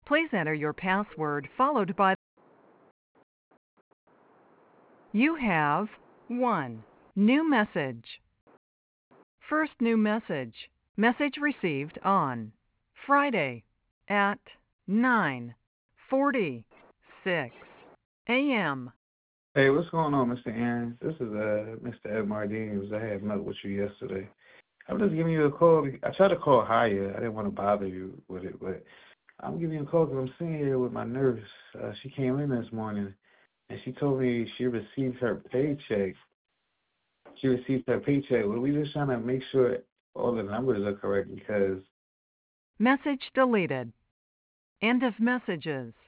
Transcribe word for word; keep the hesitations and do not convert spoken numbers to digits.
Please enter your password followed by. You have one new message. First new message. Message received on Friday at nine forty-six a.m. Hey, what's going on, Mister Aaron? This is uh Mister Ed Mardini. I had met with you yesterday. I'm just giving you a call. I tried to call higher. I didn't want to bother you with it, but I'm giving you a call because I'm sitting here with my nurse. Uh, she came in this morning, and she told me she received her paycheck. She received her paycheck. Well, we just trying to make sure all the numbers are correct because Message deleted. End of messages.